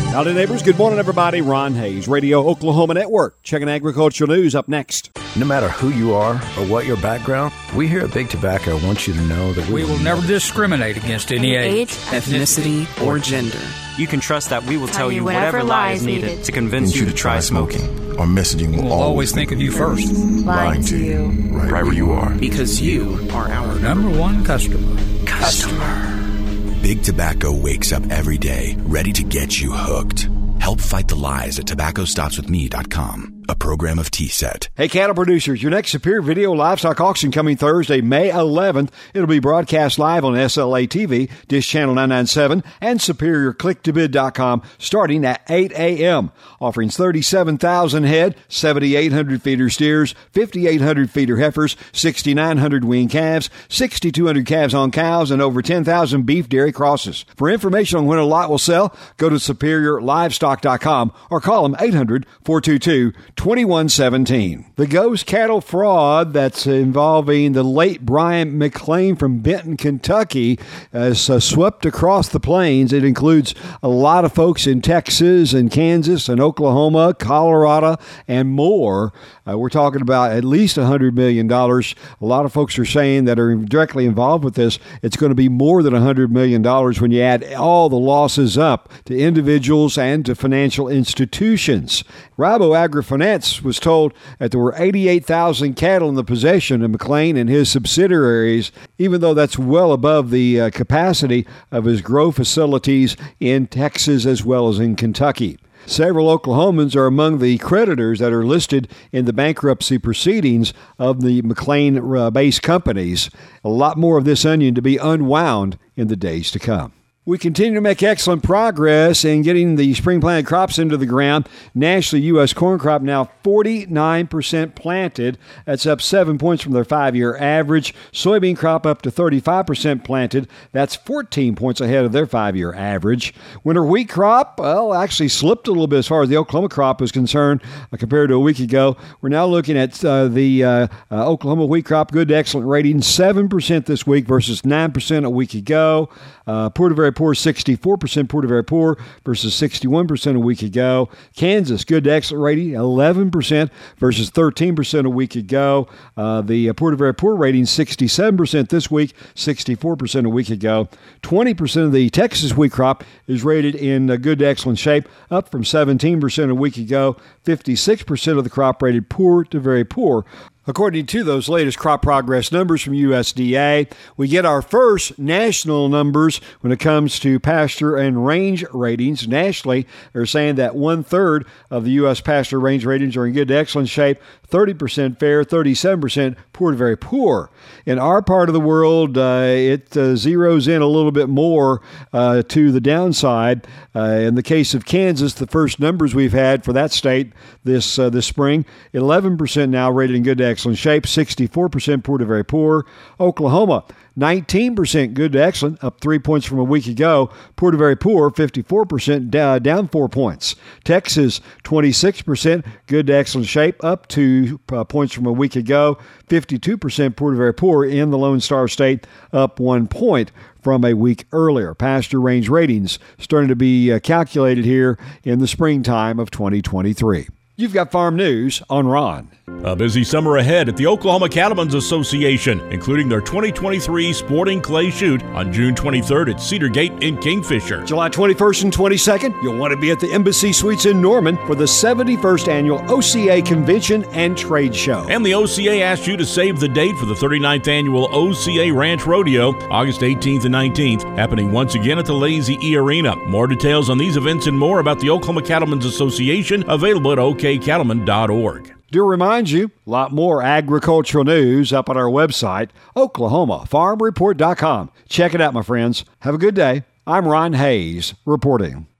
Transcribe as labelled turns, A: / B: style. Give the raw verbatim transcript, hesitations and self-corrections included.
A: Howdy, neighbors. Good morning, everybody. Ron Hayes, Radio Oklahoma Network. Checking agricultural news up next.
B: No matter who you are or what your background, we here at Big Tobacco want you to know that we,
C: we will never discriminate against any age,
D: ethnicity, or gender.
E: You can trust that we will tell you whatever lie is needed to convince you to try smoking.
F: Our messaging will
C: we'll always think of you first.
F: Lying to you right where you are.
D: Because you are our
C: number one customer.
D: Customer.
G: Big Tobacco wakes up every day ready to get you hooked. Help fight the lies at tobacco stops with me dot com. A program of T S E T.
A: Hey, cattle producers, your next Superior Video Livestock Auction coming Thursday, May eleventh. It'll be broadcast live on S L A T V, Dish Channel nine ninety-seven, and superior click to bid dot com starting at eight a.m. Offerings thirty-seven thousand head, seventy-eight hundred feeder steers, fifty-eight hundred feeder heifers, sixty-nine hundred wean calves, sixty-two hundred calves on cows, and over ten thousand beef dairy crosses. For information on when a lot will sell, go to superior livestock dot com or call them eight hundred, four two two, two one one one seven. The ghost cattle fraud that's involving the late Brian McLean from Benton, Kentucky, has uh, swept across the plains. It includes a lot of folks in Texas and Kansas and Oklahoma, Colorado, and more. Uh, we're talking about at least one hundred million dollars. A lot of folks are saying that are directly involved with this, it's going to be more than one hundred million dollars when you add all the losses up to individuals and to financial institutions. Rabo AgriFinance was told that there were eighty-eight thousand cattle in the possession of McLean and his subsidiaries, even though that's well above the uh, capacity of his grow facilities in Texas as well as in Kentucky. Several Oklahomans are among the creditors that are listed in the bankruptcy proceedings of the McLean-based companies. A lot more of this onion to be unwound in the days to come. We continue to make excellent progress in getting the spring planted crops into the ground. Nationally, U S corn crop now forty-nine percent planted. That's up seven points from their five-year average. Soybean crop up to thirty-five percent planted. That's fourteen points ahead of their five-year average. Winter wheat crop, well, actually slipped a little bit as far as the Oklahoma crop is concerned uh, compared to a week ago. We're now looking at uh, the uh, uh, Oklahoma wheat crop, good to excellent rating, seven percent this week versus nine percent a week ago. Uh, Poor to very poor, sixty-four percent poor to very poor versus sixty-one percent a week ago. Kansas, good to excellent rating, eleven percent versus thirteen percent a week ago. Uh, the uh, poor to very poor rating, sixty-seven percent this week, sixty-four percent a week ago. twenty percent of the Texas wheat crop is rated in uh, good to excellent shape, up from seventeen percent a week ago. fifty-six percent of the crop rated poor to very poor. According to those latest crop progress numbers from U S D A, we get our first national numbers when it comes to pasture and range ratings. Nationally, they're saying that one-third of the U S pasture range ratings are in good to excellent shape, thirty percent fair, thirty-seven percent poor to very poor. In our part of the world, uh, it uh, zeroes in a little bit more uh, to the downside. Uh, in the case of Kansas, the first numbers we've had for that state this uh, this spring, eleven percent now rated in good to excellent shape, sixty-four percent poor to very poor. Oklahoma, nineteen percent good to excellent, up three points from a week ago. Poor to very poor, fifty-four percent uh, down four points. Texas, twenty-six percent good to excellent shape, up two uh, points from a week ago. fifty-two percent poor to very poor in the Lone Star State, up one point from a week earlier. Pasture range ratings starting to be uh, calculated here in the springtime of twenty twenty-three. You've got Farm News on Ron.
H: A busy summer ahead at the Oklahoma Cattlemen's Association, including their twenty twenty-three Sporting Clay Shoot on June twenty-third at Cedar Gate in Kingfisher.
A: July twenty-first and twenty-second, you'll want to be at the Embassy Suites in Norman for the seventy-first Annual O C A Convention and Trade Show.
H: And the O C A asked you to save the date for the thirty-ninth Annual O C A Ranch Rodeo, August eighteenth and nineteenth, happening once again at the Lazy E Arena. More details on these events and more about the Oklahoma Cattlemen's Association available at o k cattlemen dot org.
A: Do remind you, a lot more agricultural news up on our website, oklahoma farm report dot com. Check it out, my friends. Have a good day. I'm Ron Hayes, reporting.